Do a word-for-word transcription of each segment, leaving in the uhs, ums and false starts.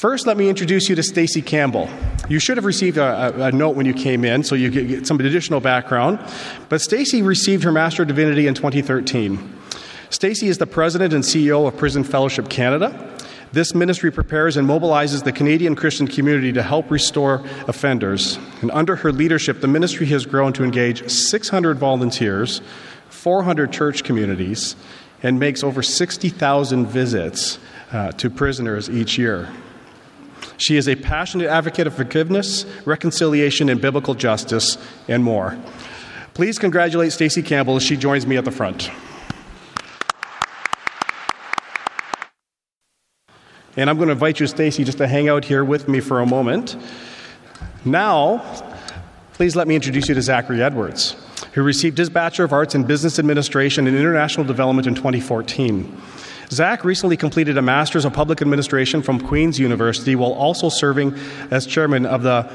First, let me introduce you to Stacey Campbell. You should have received a, a, a note when you came in, so you get, get some additional background. But Stacey received her Master of Divinity in twenty thirteen. Stacey is the President and C E O of Prison Fellowship Canada. This ministry prepares and mobilizes the Canadian Christian community to help restore offenders. And under her leadership, the ministry has grown to engage six hundred volunteers, four hundred church communities, and makes over sixty thousand visits uh, to prisoners each year. She is a passionate advocate of forgiveness, reconciliation, and biblical justice, and more. Please congratulate Stacey Campbell as she joins me at the front. And I'm going to invite you, Stacey, just to hang out here with me for a moment. Now, please let me introduce you to Zachary Edwards, who received his Bachelor of Arts in Business Administration and International Development in twenty fourteen. Zach recently completed a Master's of Public Administration from Queen's University while also serving as chairman of the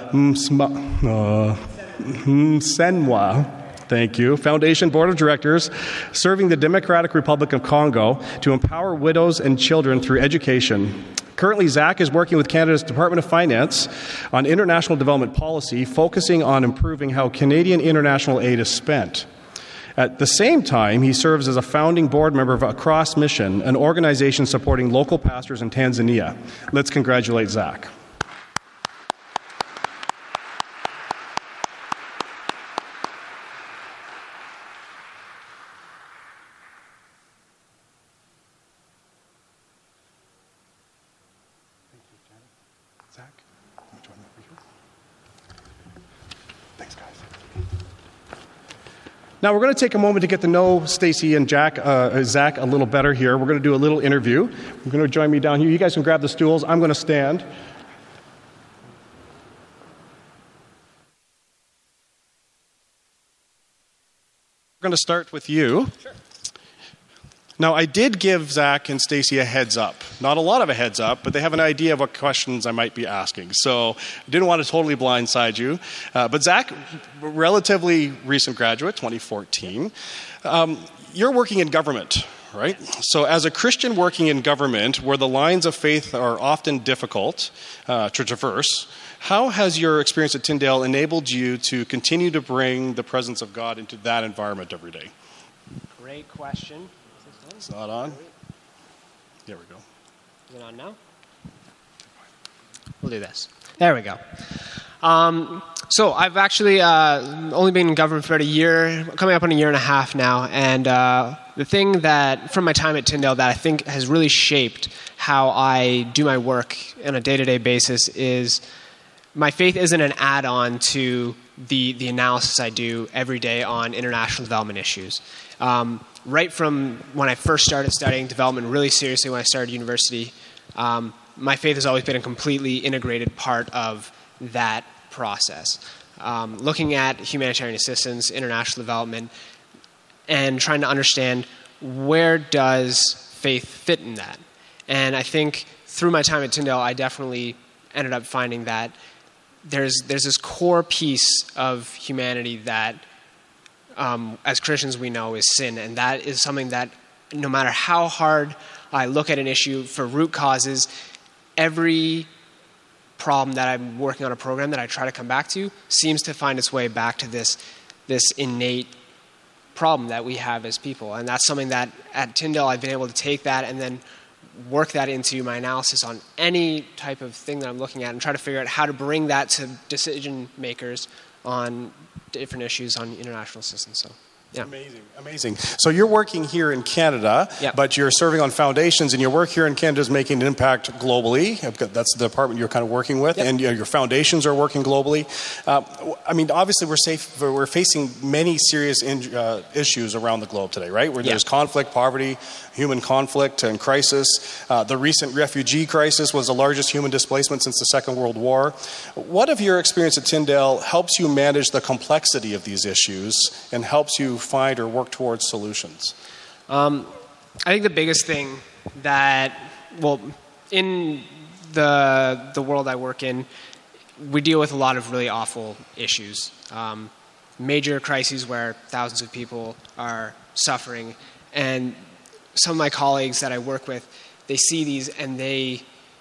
Msenwa Thank you. Foundation Board of Directors, serving the Democratic Republic of Congo to empower widows and children through education. Currently, Zach is working with Canada's Department of Finance on international development policy, focusing on improving how Canadian international aid is spent. At the same time, he serves as a founding board member of Across Mission, an organization supporting local pastors in Tanzania. Let's congratulate Zach. Now, we're going to take a moment to get to know Stacey and Jack, uh, Zach a little better here. We're going to do a little interview. You're going to join me down here. You guys can grab the stools. I'm going to stand. We're going to start with you. Sure. Now, I did give Zach and Stacey a heads up. Not a lot of a heads up, but they have an idea of what questions I might be asking. So I didn't want to totally blindside you. Uh, but Zach, relatively recent graduate, twenty fourteen. Um, you're working in government, right? So as a Christian working in government, where the lines of faith are often difficult uh, to traverse, how has your experience at Tyndale enabled you to continue to bring the presence of God into that environment every day? Great question. It's not on. There we go. Is it on now? We'll do this. There we go. Um, so I've actually uh, only been in government for about a year, coming up on a year and a half now. And uh, the thing that, from my time at Tyndale, that I think has really shaped how I do my work on a day-to-day basis is my faith isn't an add-on to the, the analysis I do every day on international development issues. Um, right from when I first started studying development really seriously when I started university, um, my faith has always been a completely integrated part of that process. Um, looking at humanitarian assistance, international development, and trying to understand where does faith fit in that. And I think through my time at Tyndale, I definitely ended up finding that there's there's this core piece of humanity that Um, as Christians we know is sin, and that is something that no matter how hard I look at an issue for root causes, every problem that I'm working on a program that I try to come back to seems to find its way back to this this innate problem that we have as people. And that's something that at Tyndale I've been able to take that and then work that into my analysis on any type of thing that I'm looking at and try to figure out how to bring that to decision makers on different issues on international assistance. So, yeah. Amazing, amazing. So you're working here in Canada, yep. but you're serving on foundations, and your work here in Canada is making an impact globally. That's the department you're kind of working with, yep. and you know, your foundations are working globally. Uh, I mean, obviously, we're safe. We're facing many serious in, uh, issues around the globe today, right? Where there's yep. conflict, poverty, human conflict, and crisis. Uh, the recent refugee crisis was the largest human displacement since the Second World War. What of your experience at Tyndale helps you manage the complexity of these issues and helps you find or work towards solutions? Um, I think the biggest thing that, well, in the the world I work in, we deal with a lot of really awful issues. Um, major crises where thousands of people are suffering. And some of my colleagues that I work with, they see these and they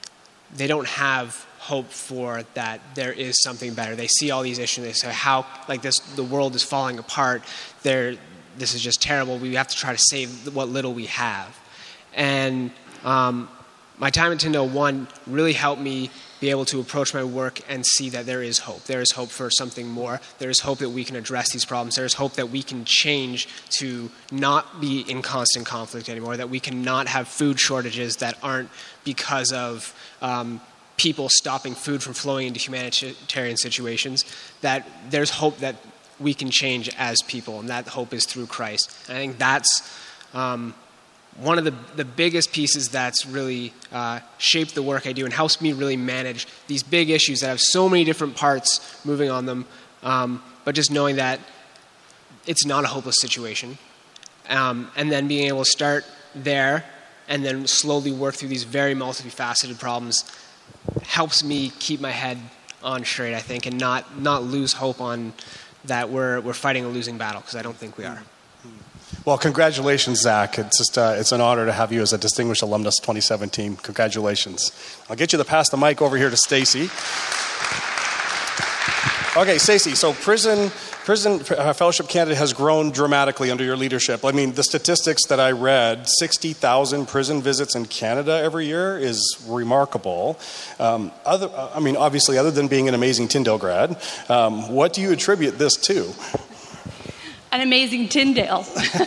they don't have hope for that there is something better. They see all these issues. They say, "How like this? The world is falling apart. There, this is just terrible. We have to try to save what little we have." And um, my time at Tyndale One really helped me be able to approach my work and see that there is hope. There is hope for something more. There is hope that we can address these problems. There is hope that we can change to not be in constant conflict anymore, that we can not have food shortages that aren't because of um, people stopping food from flowing into humanitarian situations, that there's hope that we can change as people, and that hope is through Christ. And I think that's um, one of the, the biggest pieces that's really uh, shaped the work I do and helps me really manage these big issues that have so many different parts moving on them, um, but just knowing that it's not a hopeless situation. Um, and then being able to start there and then slowly work through these very multifaceted problems helps me keep my head on straight, I think, and not, not lose hope on that we're, we're fighting a losing battle, because I don't think we are. Well, congratulations, Zach. It's just uh, it's an honor to have you as a Distinguished Alumnus twenty seventeen. Congratulations. I'll get you to pass the mic over here to Stacy. Okay, Stacy, so prison prison uh, Fellowship Canada has grown dramatically under your leadership. I mean, the statistics that I read, sixty thousand prison visits in Canada every year is remarkable. Um, other, I mean, obviously, other than being an amazing Tyndale grad, um, what do you attribute this to? An amazing Tyndale.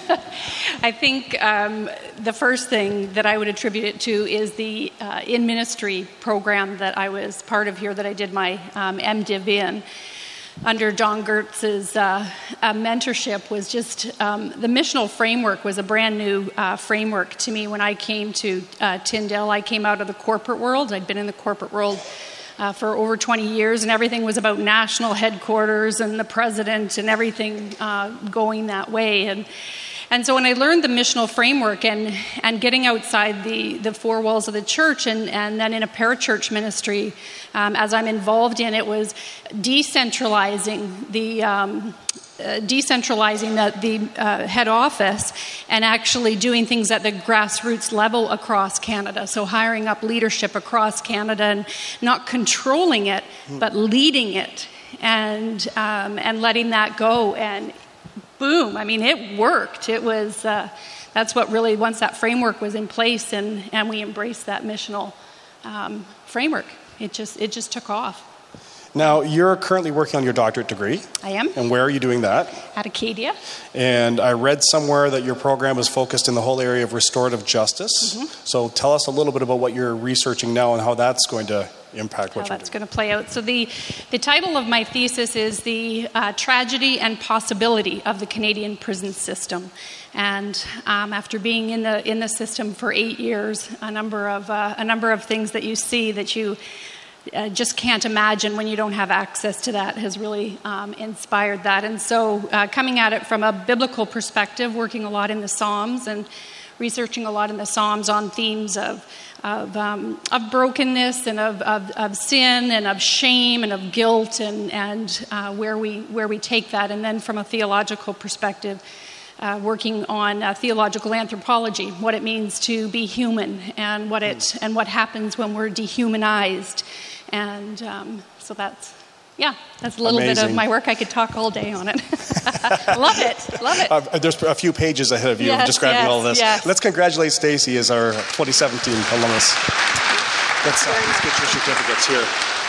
I think um, the first thing that I would attribute it to is the uh, in-ministry program that I was part of here, that I did my um, MDiv in. Under John Gertz's uh, uh, mentorship was just, um, the missional framework was a brand new uh, framework to me when I came to uh, Tyndale. I came out of the corporate world. I'd been in the corporate world Uh, for over twenty years, and everything was about national headquarters and the president and everything uh, going that way. And and so when I learned the missional framework and and getting outside the, the four walls of the church, and, and then in a parachurch ministry, um, as I'm involved in, it was decentralizing the um, Uh, decentralizing the, the uh, head office and actually doing things at the grassroots level across Canada. So hiring up leadership across Canada and not controlling it, but leading it and um, and letting that go. And boom, I mean, it worked. It was, uh, that's what really, once that framework was in place and, and we embraced that missional um, framework, it just it just took off. Now, you're currently working on your doctorate degree. I am. And where are you doing that? At Acadia. And I read somewhere that your program is focused in the whole area of restorative justice. Mm-hmm. So tell us a little bit about what you're researching now and how that's going to impact what how you're that's doing. going to play out. So the, the title of my thesis is The uh, Tragedy and Possibility of the Canadian Prison System. And um, after being in the in the system for eight years, a number of uh, a number of things that you see that you Uh, just can't imagine when you don't have access to that has really um, inspired that. And so uh, coming at it from a biblical perspective, working a lot in the Psalms and researching a lot in the Psalms on themes of of, um, of brokenness and of, of, of sin and of shame and of guilt, and, and uh, where we where we take that. And then from a theological perspective, Uh, working on uh, theological anthropology, what it means to be human, and what it and what happens when we're dehumanized, and um, so that's yeah, that's a little Amazing. bit of my work. I could talk all day on it. Love it, love it. Uh, there's a few pages ahead of you yes, describing yes, all this. Yes. Let's congratulate Stacy as our twenty seventeen alumnus. Let's, uh, let's get your certificates here.